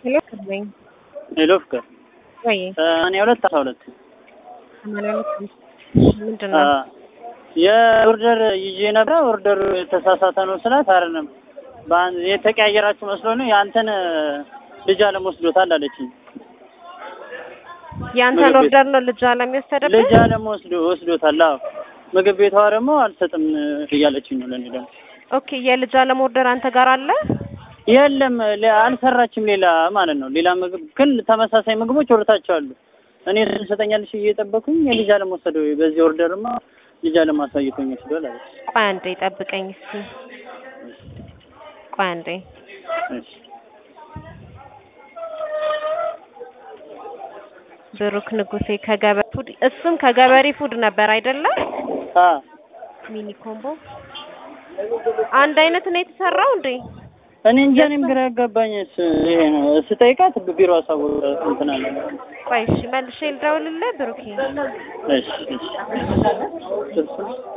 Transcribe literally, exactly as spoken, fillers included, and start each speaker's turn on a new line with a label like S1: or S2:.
S1: ሄሎ ነኝ።
S2: ሄሎ ፍቅር
S1: ወይ
S2: እኔ ሁለት አስራ ሁለት
S1: ማለት ምንድን ነው?
S2: የኦርደር ይዤ ነበር። ኦርደሩ የተሳሳተ ነው ስላት አይደለም ባን የተቀያየራችሁ መስሎ ነው ያንተን ልጅ አለም ወስዶታል አለችኝ።
S1: ያንተን ኦርደር ነው ልጅ አለም የወሰደበት?
S2: ልጅ አለም ወስዶ ወስዶታል። አዎ ምግብ ቤቷ ደግሞ አልሰጥም እያለችኝ ነው ለኔ ደግሞ።
S1: ኦኬ የልጅ አለም ኦርደር አንተ ጋር አለ?
S2: የለም አልሰራችም ሌላ ማለት ነው። ሌላ ምግብ ግን ተመሳሳይ ምግቦች ወርታቸው አሉ። እኔ ሰጠኛልሽ እየጠበኩኝ የልጅ አለም ወሰደው። በዚህ ኦርደርማ ልጅ አለም አሳይቶኝ ወስዷል አለች።
S1: ቆይ አንዴ ጠብቀኝ እስኪ። ቆይ አንዴ
S2: እሺ
S1: ብሩክ ንጉሴ ከገበሪ ፉድ፣ እሱም ከገበሪ ፉድ ነበር አይደለ?
S2: አ
S1: ሚኒ ኮምቦ አንድ አይነት ነው የተሰራው እንዴ?
S2: እኔ እንጃ እኔም ግራ ያጋባኝስ ይሄ ነው። ስጠይቃት ቢሮ አሳውቅ እንትን አለ።
S1: ቆይ እሺ መልሼ ልደውልልህ ብሩኬ።
S2: እሺ እሺ